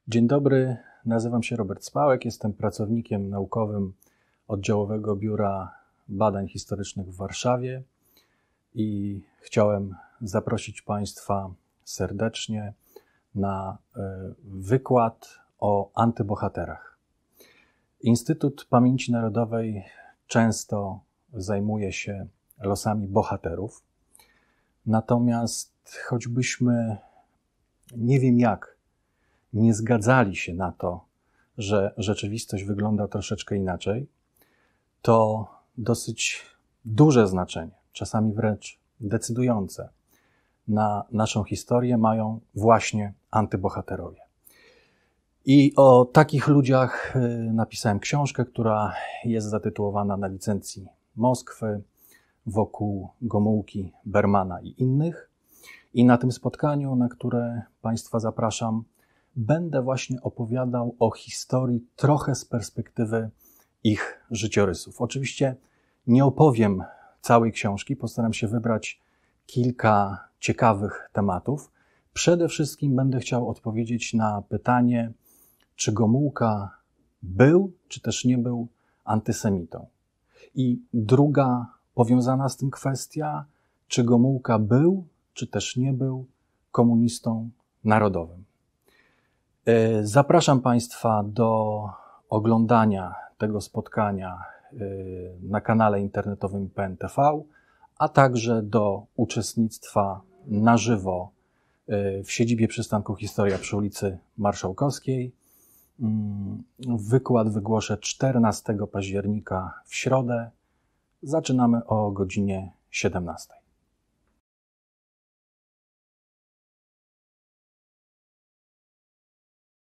Dzień dobry, nazywam się Robert Spałek, jestem pracownikiem naukowym Oddziałowego Biura Badań Historycznych w Warszawie i chciałem zaprosić Państwa serdecznie na wykład o antybohaterach. Instytut Pamięci Narodowej często zajmuje się losami bohaterów, natomiast choćbyśmy nie wiem jak nie zgadzali się na to, że rzeczywistość wygląda troszeczkę inaczej, to dosyć duże znaczenie, czasami wręcz decydujące na naszą historię mają właśnie antybohaterowie. I o takich ludziach napisałem książkę, która jest zatytułowana Na licencji Moskwy, wokół Gomułki, Bermana i innych. I na tym spotkaniu, na które Państwa zapraszam, będę właśnie opowiadał o historii trochę z perspektywy ich życiorysów. Oczywiście nie opowiem całej książki, postaram się wybrać kilka ciekawych tematów. Przede wszystkim będę chciał odpowiedzieć na pytanie, czy Gomułka był, czy też nie był antysemitą. I druga powiązana z tym kwestia, czy Gomułka był, czy też nie był komunistą narodowym. Zapraszam Państwa do oglądania tego spotkania na kanale internetowym PNTV, a także do uczestnictwa na żywo w siedzibie przystanku Historia przy ulicy Marszałkowskiej. Wykład wygłoszę 14 października w środę. Zaczynamy o godzinie 17.